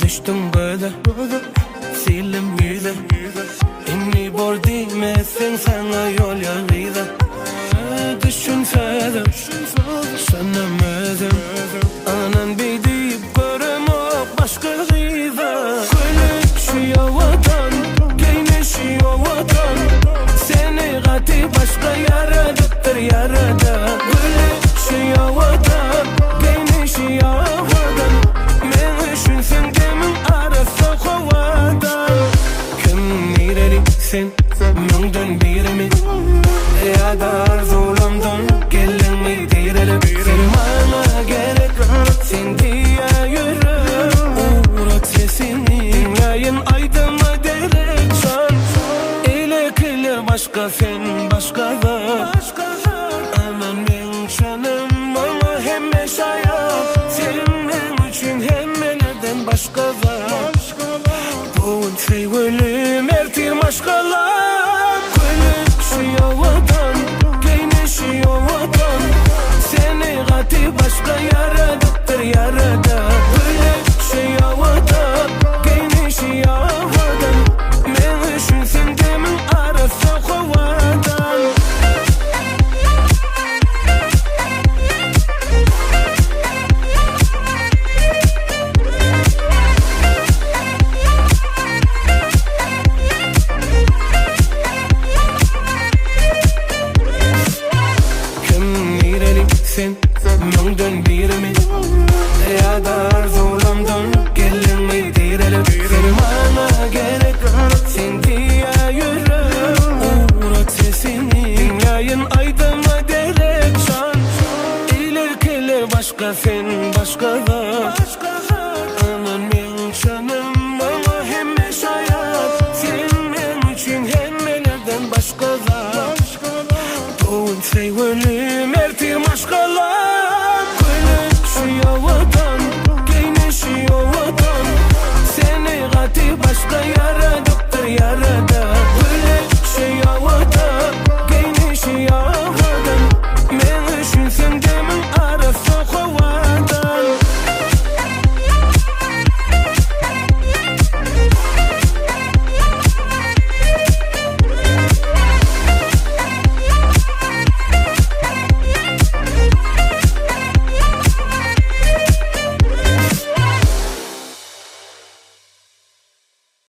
düştüm böyle silim yüze. İnni bor değmezsen sana yol yarıydı. Düşünseydim sanamadım. Anan bir deyip göremem başka gıydı. Gülüşüyor vatan, giyinişiyor vatan. Seni gati başka yaradıktır yaradan. Gülüşüyor vatan, giyinişiyor vatan. Men düşünsün demin arası kovadan. Kim nereli sen, münden biri mi? Ya da arzulamdan gelin mi direlim. Sen bana gerek, sen diye yürü. Uğrat sesini dinleyin aydınla derek can. İlekili başka sen başka da. Aman ben canım ama hem yaşayam. Senin için hem nelerden başka da. Bu sevgilim ertir başkalar. Gülüşüyor vatan, giyinişiyor vatan. Seni gati başka yaradıktır yaradan. Gülüşüyor vatan, giyinişiyor vatan. Men düşünsün demin arası kovadan. Sen münden biri mi? Ya da arzulamdan gelin mi direlim. Sen bana gerek, sen diye yürü. Uğrat sesini dinleyin aydınla derek can. İlerkeler başka sen başka da. Aman ben canım ama hem yaşayat. Senin için hem nelerden başka da. Doğun sevgilim